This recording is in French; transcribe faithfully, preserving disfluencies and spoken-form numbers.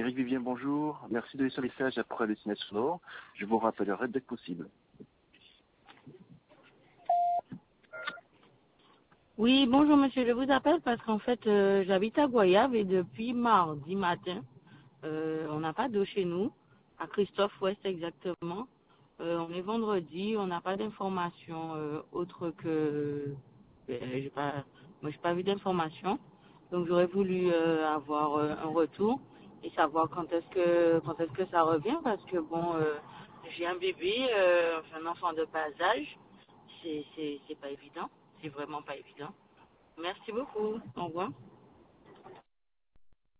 Eric Vivien, bonjour. Merci de laisser un message après le signal sonore. Je vous rappellerai dès que possible. Oui, bonjour monsieur, je vous appelle parce qu'en fait, euh, j'habite à Goyave et depuis mardi matin, euh, on n'a pas d'eau chez nous, à Christophe-Ouest exactement. Euh, on est vendredi, on n'a pas d'informations euh, autre que... euh, j'ai pas, moi, j'ai pas vu d'informations. Donc j'aurais voulu euh, avoir euh, un retour et savoir quand est-ce que quand est-ce que ça revient parce que bon, euh, j'ai un bébé, euh, enfin, un enfant de bas âge, c'est c'est c'est pas évident, c'est vraiment pas évident. Merci beaucoup. Au revoir.